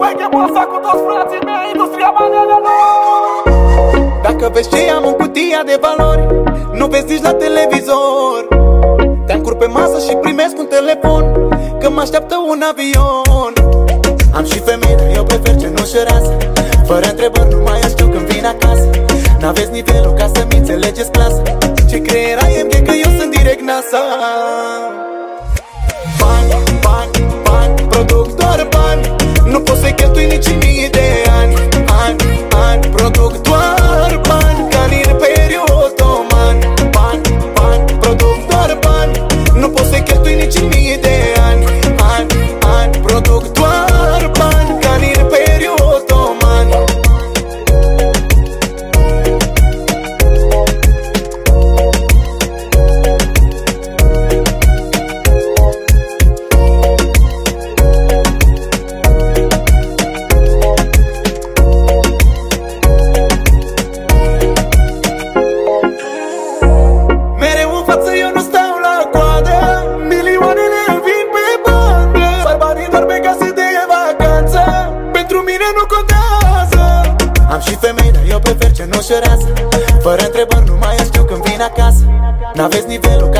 veche bosa cu toți frații mei, industria bananelor. Dacă vezi ce am în cutia de valori, nu vezi nici la televizor. Te-am cur pe masă și primesc un telefon, că mă așteaptă un avion. Am și femei, dar eu prefer ce nu șerează. Fără întrebări, nu mai știu când vin acasă. N-aveți nivelul ca să-mi înțelegeți clasa. Ce creier ai MG, că eu sunt direct NASA. Bani, bani, bani, produc doar bani. Nu pot să-i cheltui nici în mii de ani. Ani, ani, produc doar bani, ca în Imperiul Otoman. Bani, bani, produc doar bani. Nu pot să-i cheltui nici în mii de ani. Ani, ani, produc doar bani, ca în Imperiul Otoman. Am și femei, dar eu prefer ce nu șerează. Fără întrebări, nu mai știu când vin acasă. N-aveți nivelul